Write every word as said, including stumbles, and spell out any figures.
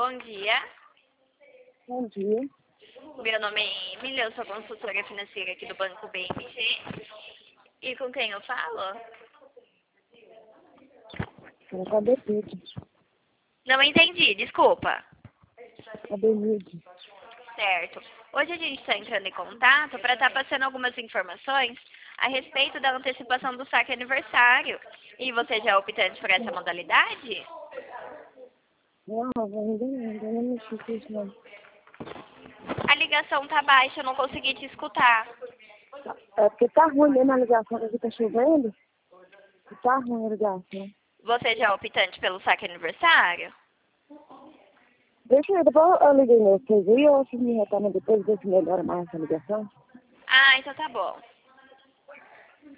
Bom dia. Bom dia. Meu nome é Emily, eu sou consultora financeira aqui do Banco B M G. E com quem eu falo? Fala com a Benilde. Não entendi, desculpa. A Benilde. Certo. Hoje a gente está entrando em contato para estar passando algumas informações a respeito da antecipação do saque aniversário. E você já é optante por essa modalidade? Não, ainda não, ainda não mexi com isso não. A ligação tá baixa, eu não consegui te escutar. É porque tá ruim mesmo a ligação, aqui tá chovendo. Tá ruim a ligação. Você já é optante pelo saque aniversário? Deixa eu, depois eu liguei nesse aí, ou se me retorna depois, ver se melhora mais essa ligação. Ah, então tá bom.